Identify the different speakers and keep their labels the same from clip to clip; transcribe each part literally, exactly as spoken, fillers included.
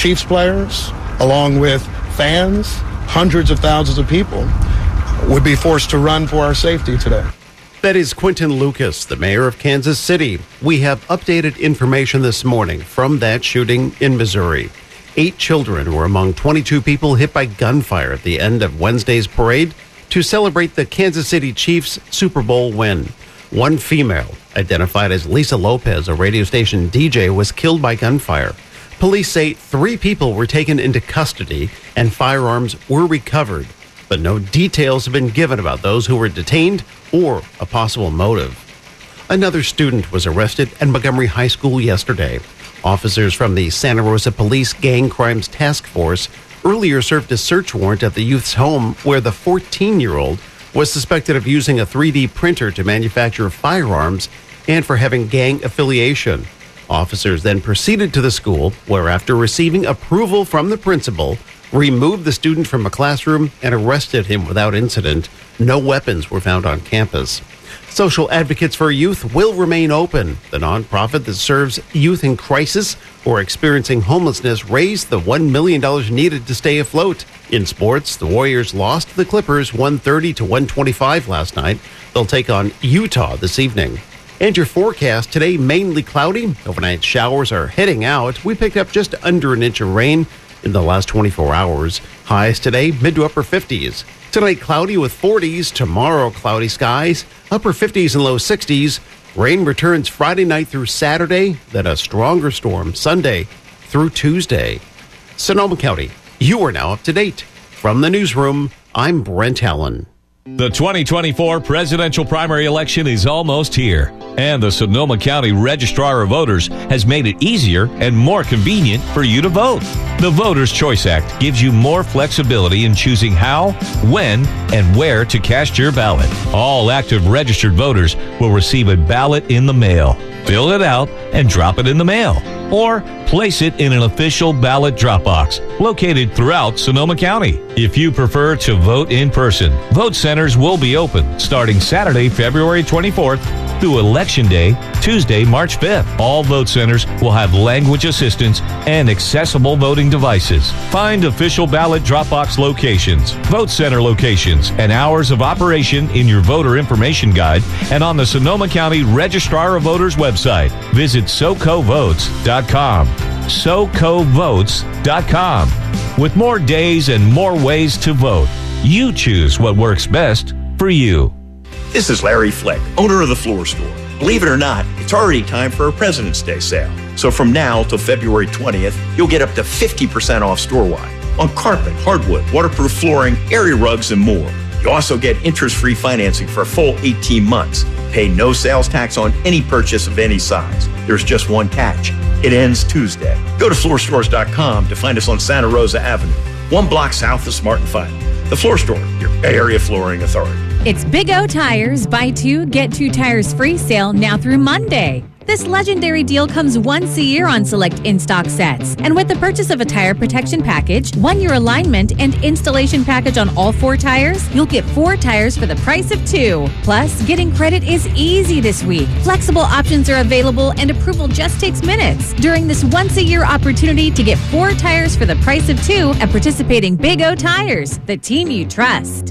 Speaker 1: Chiefs players, along with fans, hundreds of thousands of people, would be forced to run for our safety today.
Speaker 2: That is Quinton Lucas, the mayor of Kansas City. We have updated information this morning from that shooting in Missouri. Eight children were among twenty-two people hit by gunfire at the end of Wednesday's parade to celebrate the Kansas City Chiefs Super Bowl win. One female, identified as Lisa Lopez, a radio station D J, was killed by gunfire. Police say three people were taken into custody and firearms were recovered, but no details have been given about those who were detained or a possible motive. Another student was arrested at Montgomery High School yesterday. Officers from the Santa Rosa Police Gang Crimes Task Force earlier served a search warrant at the youth's home where the fourteen-year-old was suspected of using a three D printer to manufacture firearms and for having gang affiliation. Officers then proceeded to the school where, after receiving approval from the principal, removed the student from a classroom and arrested him without incident. No weapons were found on campus. Social Advocates for Youth will remain open. The nonprofit that serves youth in crisis or experiencing homelessness raised the one million dollars needed to stay afloat. In sports, the Warriors lost to the Clippers one thirty to one twenty-five last night. They'll take on Utah this evening. And your forecast today, mainly cloudy. Overnight showers are heading out. We picked up just under an inch of rain in the last twenty-four hours. Highs today, mid to upper fifties. Tonight, cloudy with forties. Tomorrow, cloudy skies, upper fifties and low sixties. Rain returns Friday night through Saturday, then a stronger storm Sunday through Tuesday. Sonoma County, you are now up to date. From the newsroom, I'm Brent Allen.
Speaker 3: The twenty twenty-four presidential primary election is almost here, and the Sonoma County Registrar of Voters has made it easier and more convenient for you to vote. The Voters' Choice Act gives you more flexibility in choosing how, when, and where to cast your ballot. All active registered voters will receive a ballot in the mail. Fill it out and drop it in the mail, or place it in an official ballot drop box located throughout Sonoma County. If you prefer to vote in person, vote centers will be open starting Saturday, February twenty-fourth through Election Day, Tuesday, March fifth. All vote centers will have language assistance and accessible voting devices. Find official ballot drop box locations, vote center locations, and hours of operation in your voter information guide and on the Sonoma County Registrar of Voters website. Visit soco votes dot com. soco votes dot com. With more days and more ways to vote, you choose what works best for you.
Speaker 4: This is Larry Fleck, owner of The Floor Store. Believe it or not, it's already time for a President's Day sale. So from now till February twentieth, you'll get up to fifty percent off store-wide on carpet, hardwood, waterproof flooring, area rugs, and more. You also get interest-free financing for a full eighteen months. Pay no sales tax on any purchase of any size. There's just one catch. It ends Tuesday. Go to floor stores dot com to find us on Santa Rosa Avenue, one block south of Smart and Final. The Floor Store, your Bay Area flooring authority.
Speaker 5: It's Big O Tires, buy two, get two tires free sale now through Monday. This legendary deal comes once a year on select in-stock sets. And with the purchase of a tire protection package, one-year alignment, and installation package on all four tires, you'll get four tires for the price of two. Plus, getting credit is easy this week. Flexible options are available and approval just takes minutes. During this once-a-year opportunity to get four tires for the price of two at participating Big O Tires, the team you trust.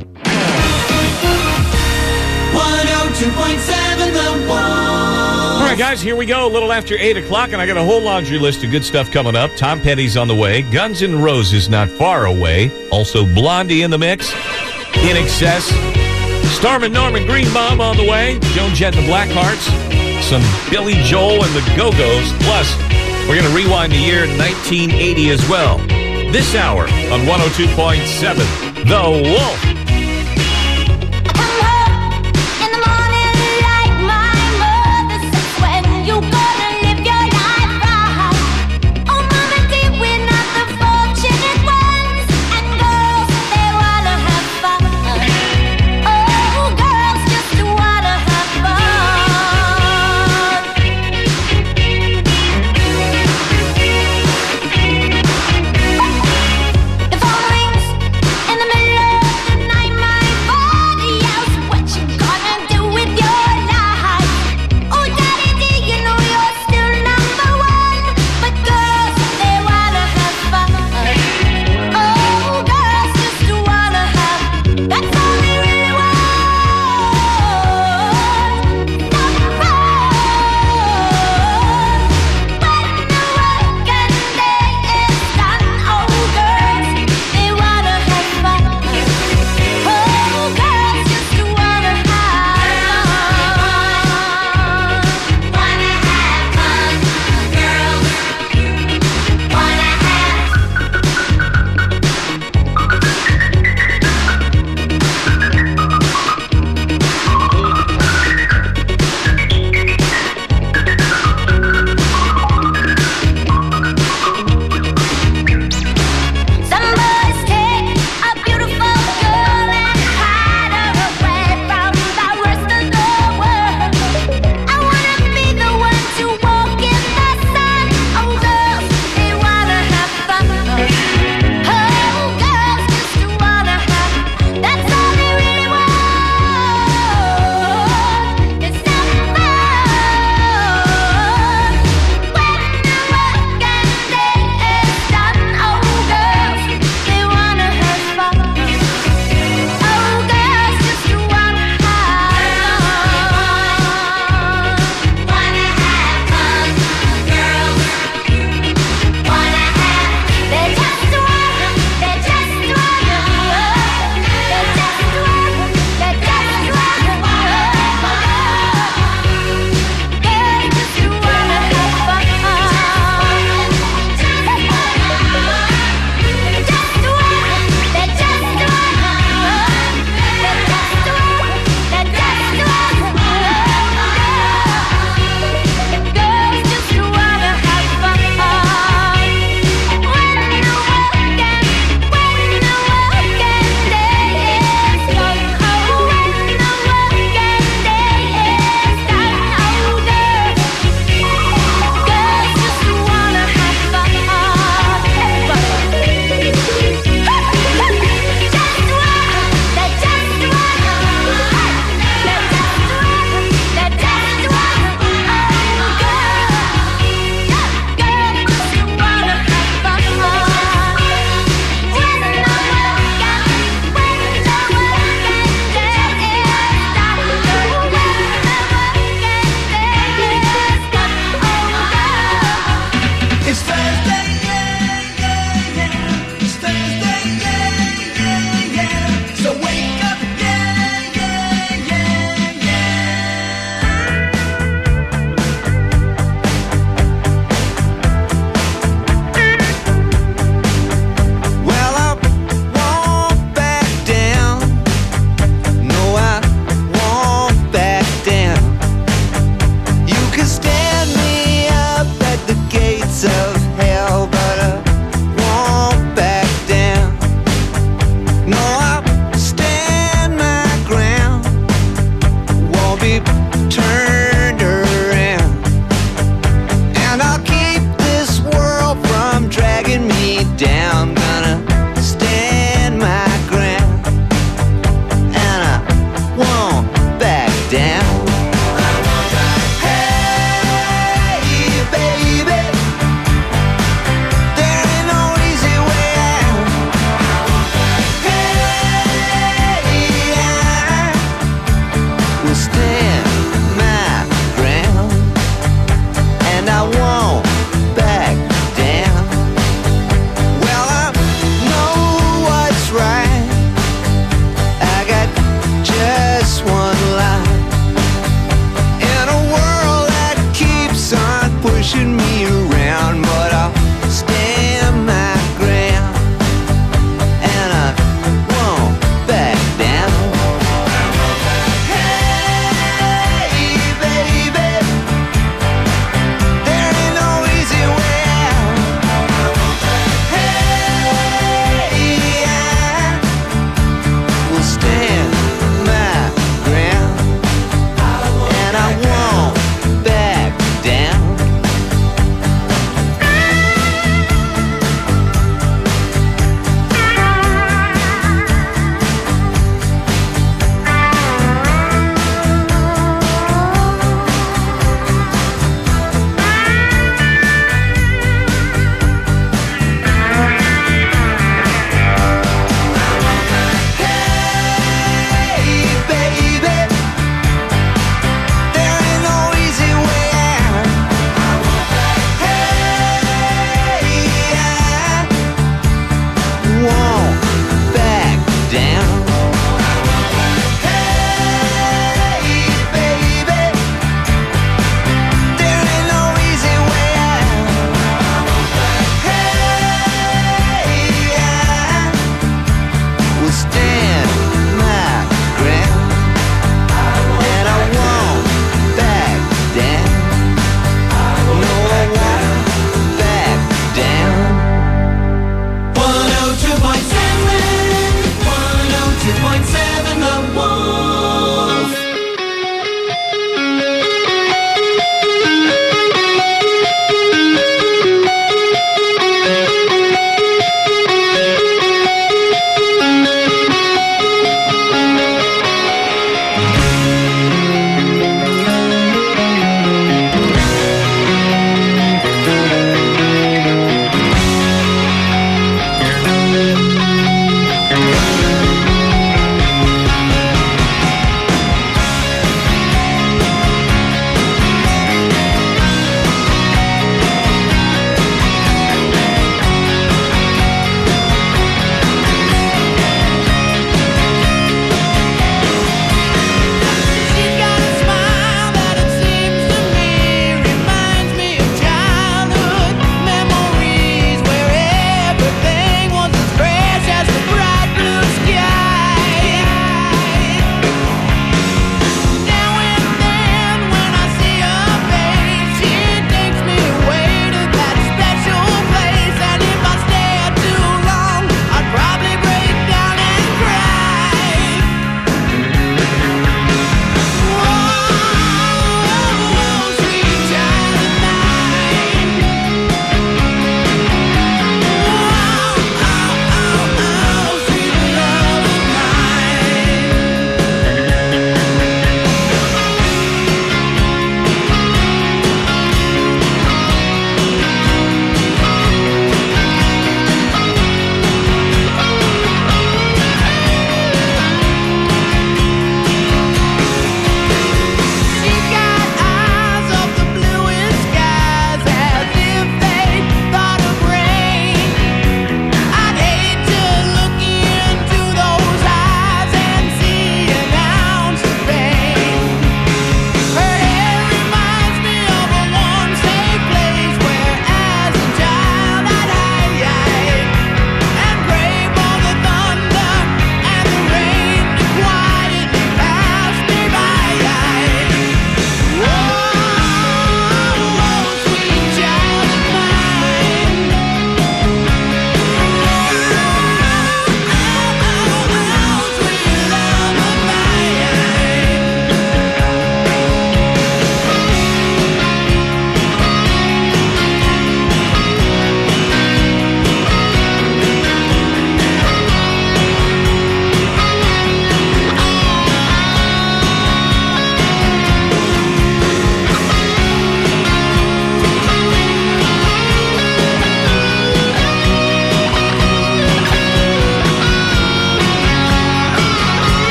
Speaker 6: one oh two point seven The One.
Speaker 3: All right, guys, here we go. A little after eight o'clock, and I got a whole laundry list of good stuff coming up. Tom Petty's on the way. Guns N' Roses not far away. Also, Blondie in the mix. In Excess. Storm and Norman Greenbaum on the way. Joan Jett and the Blackhearts. Some Billy Joel and the Go-Go's. Plus, we're going to rewind the year nineteen eighty as well. This hour on one oh two point seven The Wolf.
Speaker 7: The phone rings in the middle of the night.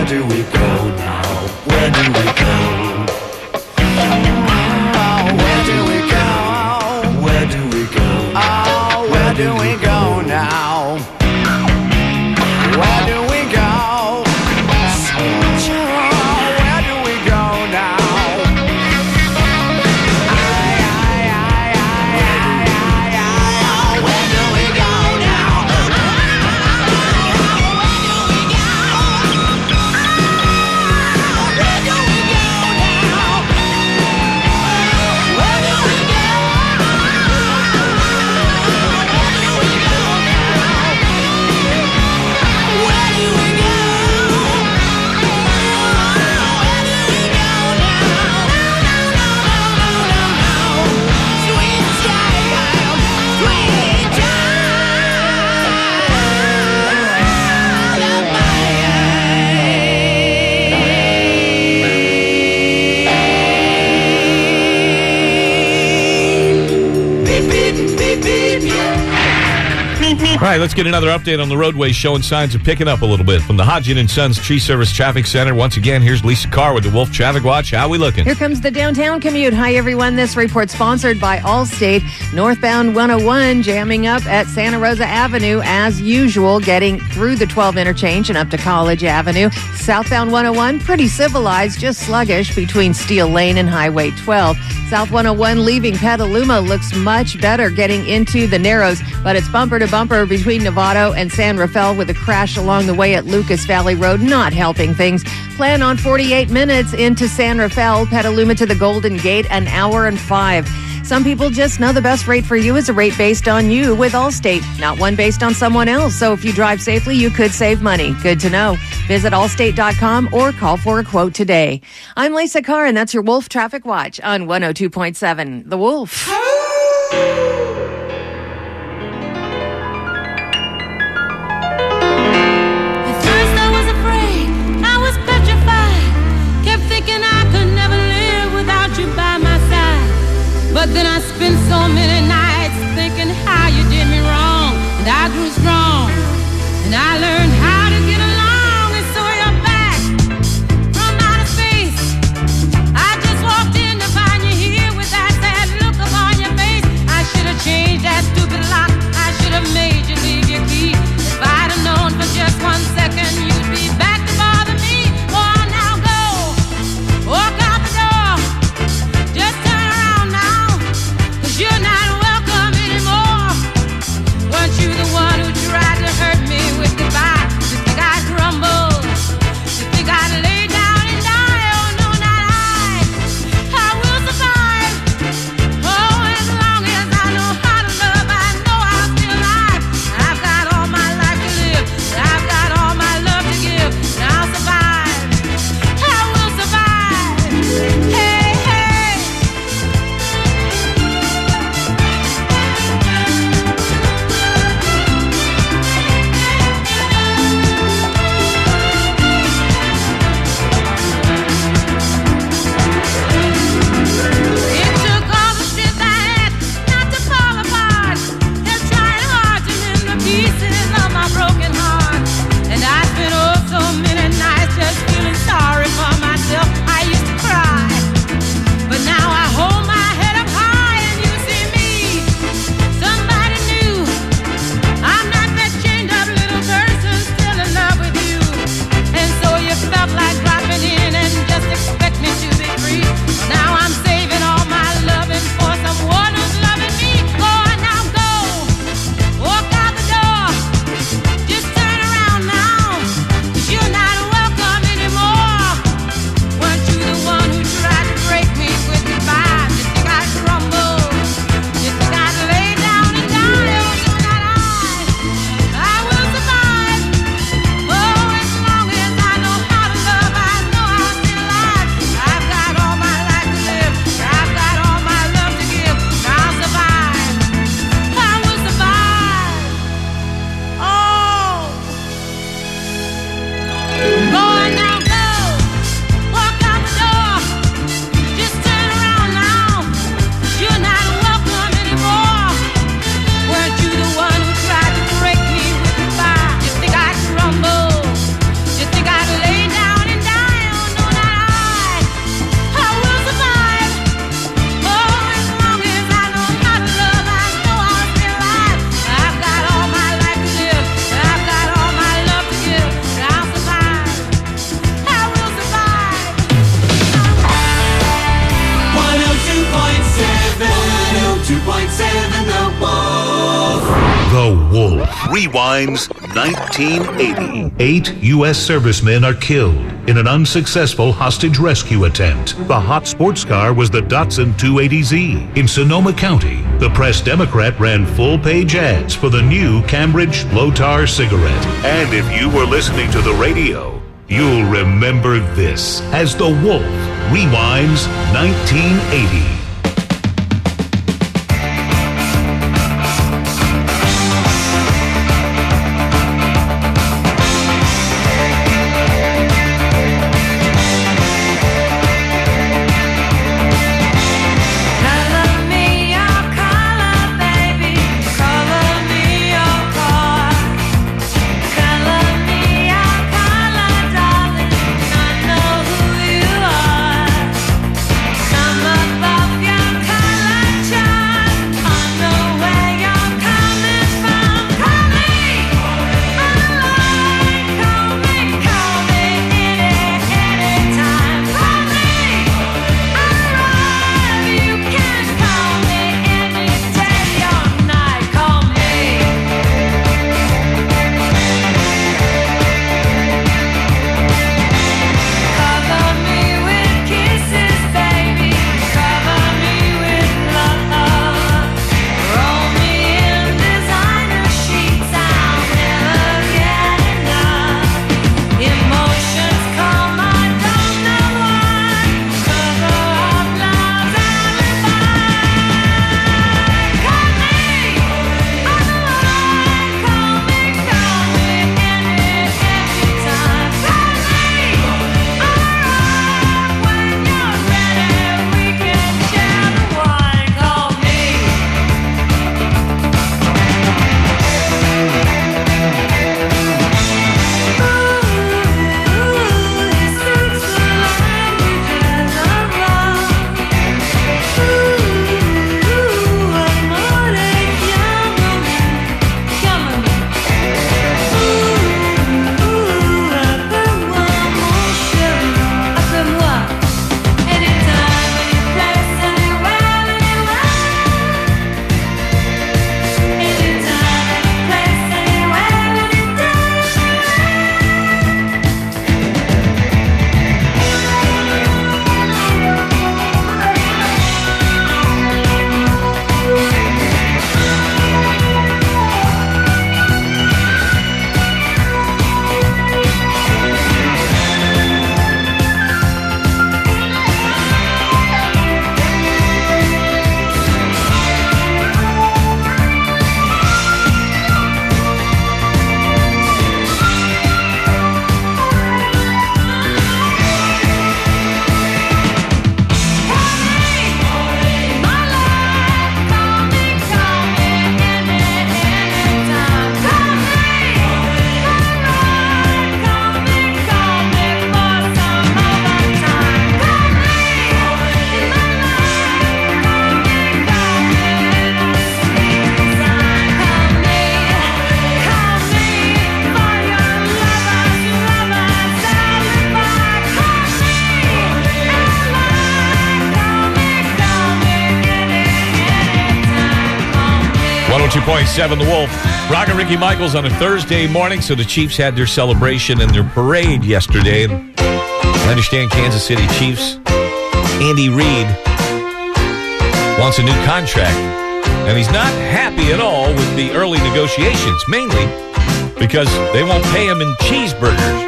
Speaker 6: Where do we go now? Where do we go? Oh, where do we go? Where do we go? Oh, where do we go now? Where do we go? Where do we go now? Where do we go now?
Speaker 3: All right, let's get another update on the roadways showing signs of picking up a little bit. From the Hodgin and Sons Tree Service Traffic Center, once again, here's Lisa Carr with the Wolf Traffic Watch. How we looking?
Speaker 7: Here comes the downtown commute. Hi, everyone. This report sponsored by Allstate. Northbound one oh one jamming up at Santa Rosa Avenue as usual, getting through the twelve interchange and up to College Avenue. Southbound one oh one, pretty civilized, just sluggish between Steel Lane and Highway twelve. South one oh one leaving Petaluma looks much better getting into the Narrows, but it's bumper to bumper between Novato and San Rafael with a crash along the way at Lucas Valley Road, not helping things. Plan on forty-eight minutes into San Rafael, Petaluma to the Golden Gate, an hour and five. Some people just know the best rate for you is a rate based on you with Allstate, not one based on someone else. So if you drive safely, you could save money. Good to know. Visit allstate dot com or call for a quote today. I'm Lisa Carr, and that's your Wolf Traffic Watch on one oh two point seven The Wolf.
Speaker 8: But then I spent so many nights thinking how you did me wrong, and I grew strong, and I learned how to get along, and so you're back from outer space. I just walked in to find you here with that sad look upon your face. I should have
Speaker 9: Wolf rewinds nineteen eighty. Eight U S servicemen are killed in an unsuccessful hostage rescue attempt. The hot sports car was the Datsun two eighty Z. In Sonoma County, the Press Democrat ran full-page ads for the new Cambridge low-tar cigarette. And if you were listening to the radio, you'll remember this as the Wolf rewinds nineteen eighty.
Speaker 3: one oh two point seven The Wolf. Rock and Ricky Michaels on a Thursday morning. So the Chiefs had their celebration and their parade yesterday. And I understand Kansas City Chiefs, Andy Reid wants a new contract. And he's not happy at all with the early negotiations, mainly because they won't pay him in cheeseburgers.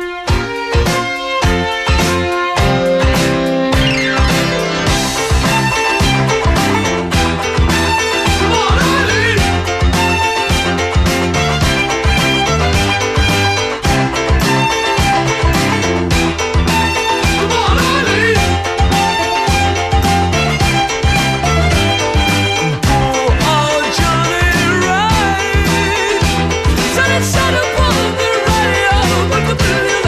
Speaker 6: Set upon the radio, but the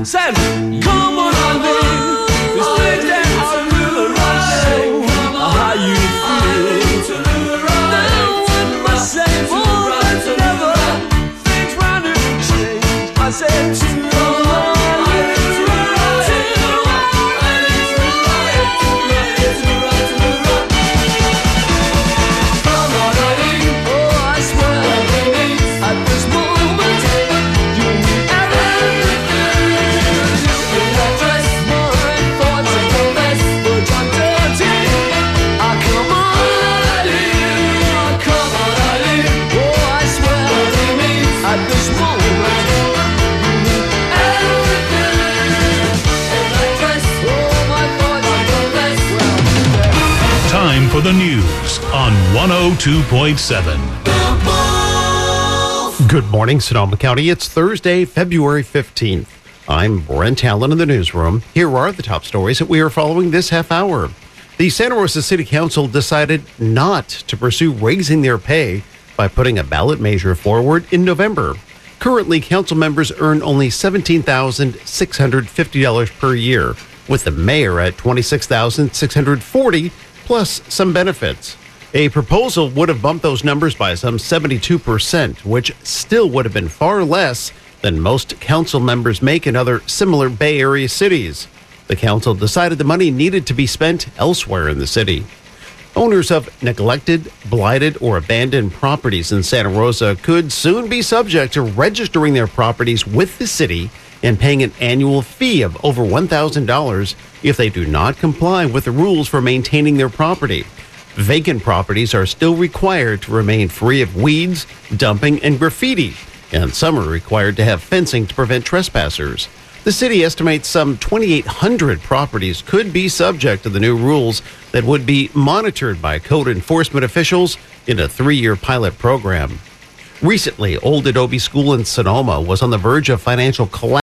Speaker 6: Said, come on, honey, this thing that's a little right. How you feel? Now in my same home, but never things round and change. I said, to
Speaker 9: Time for the news on one oh two point seven.
Speaker 2: Good morning, Sonoma County. It's Thursday, February fifteenth. I'm Brent Allen in the newsroom. Here are the top stories that we are following this half hour. The Santa Rosa City Council decided not to pursue raising their pay by putting a ballot measure forward in November. Currently, council members earn only seventeen thousand six hundred fifty dollars per year, with the mayor at twenty-six thousand six hundred forty dollars plus some benefits. A proposal would have bumped those numbers by some seventy-two percent, which still would have been far less than most council members make in other similar Bay Area cities. The council decided the money needed to be spent elsewhere in the city. Owners of neglected, blighted, or abandoned properties in Santa Rosa could soon be subject to registering their properties with the city and paying an annual fee of over one thousand dollars if they do not comply with the rules for maintaining their property. Vacant properties are still required to remain free of weeds, dumping, and graffiti, and some are required to have fencing to prevent trespassers. The city estimates some twenty-eight hundred properties could be subject to the new rules that would be monitored by code enforcement officials in a three-year pilot program. Recently, Old Adobe School in Sonoma was on the verge of financial collapse.